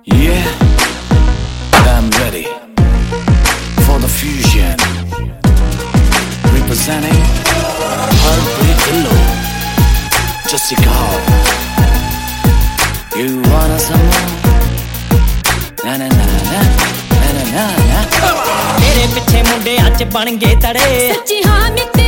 Yeah, I'm ready for the fusion. Representing Heartbreak Pillow, Jessica Hall. You wanna some more? Na na na na na na na. तेरे पिछे मुंडे अज बन गए तड़े सच्ची हाँ मित्ते